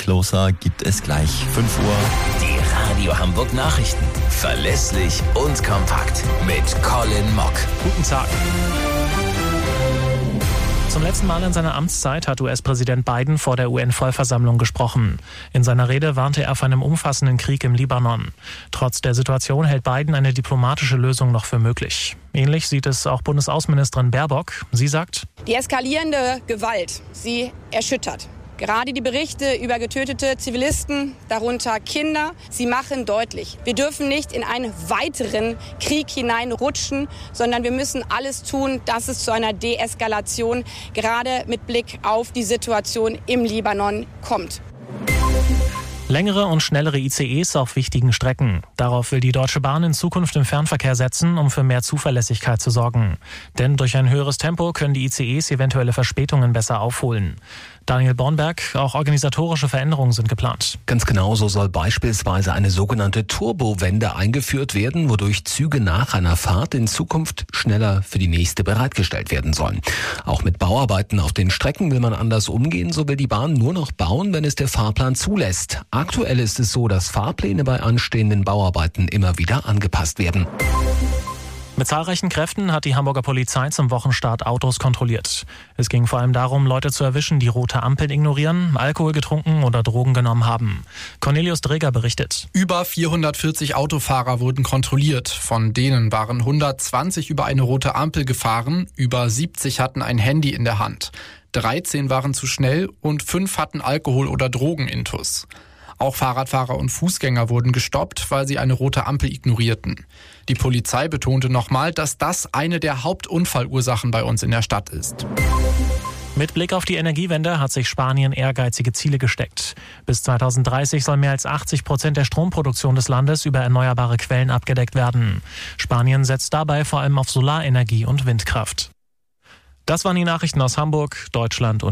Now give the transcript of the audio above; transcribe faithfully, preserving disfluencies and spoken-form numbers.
Closer gibt es gleich fünf Uhr. Die Radio Hamburg Nachrichten. Verlässlich und kompakt. Mit Colin Mock. Guten Tag. Zum letzten Mal in seiner Amtszeit hat U S-Präsident Biden vor der U N-Vollversammlung gesprochen. In seiner Rede warnte er vor einem umfassenden Krieg im Libanon. Trotz der Situation hält Biden eine diplomatische Lösung noch für möglich. Ähnlich sieht es auch Bundesaußenministerin Baerbock. Sie sagt: Die eskalierende Gewalt, sie erschüttert. Gerade die Berichte über getötete Zivilisten, darunter Kinder, sie machen deutlich, wir dürfen nicht in einen weiteren Krieg hineinrutschen, sondern wir müssen alles tun, dass es zu einer Deeskalation gerade mit Blick auf die Situation im Libanon kommt. Längere und schnellere I C Es auf wichtigen Strecken. Darauf will die Deutsche Bahn in Zukunft im Fernverkehr setzen, um für mehr Zuverlässigkeit zu sorgen. Denn durch ein höheres Tempo können die I C Es eventuelle Verspätungen besser aufholen. Daniel Bornberg, auch organisatorische Veränderungen sind geplant. Ganz genau, so soll beispielsweise eine sogenannte Turbowende eingeführt werden, wodurch Züge nach einer Fahrt in Zukunft schneller für die nächste bereitgestellt werden sollen. Auch mit Bauarbeiten auf den Strecken will man anders umgehen, so will die Bahn nur noch bauen, wenn es der Fahrplan zulässt. Aktuell ist es so, dass Fahrpläne bei anstehenden Bauarbeiten immer wieder angepasst werden. Mit zahlreichen Kräften hat die Hamburger Polizei zum Wochenstart Autos kontrolliert. Es ging vor allem darum, Leute zu erwischen, die rote Ampeln ignorieren, Alkohol getrunken oder Drogen genommen haben. Cornelius Dreger berichtet. Über vierhundertvierzig Autofahrer wurden kontrolliert. Von denen waren hundertzwanzig über eine rote Ampel gefahren, über siebzig hatten ein Handy in der Hand. dreizehn waren zu schnell und fünf hatten Alkohol- oder Drogenintus. Auch Fahrradfahrer und Fußgänger wurden gestoppt, weil sie eine rote Ampel ignorierten. Die Polizei betonte nochmal, dass das eine der Hauptunfallursachen bei uns in der Stadt ist. Mit Blick auf die Energiewende hat sich Spanien ehrgeizige Ziele gesteckt. Bis zweitausenddreißig soll mehr als achtzig Prozent der Stromproduktion des Landes über erneuerbare Quellen abgedeckt werden. Spanien setzt dabei vor allem auf Solarenergie und Windkraft. Das waren die Nachrichten aus Hamburg, Deutschland und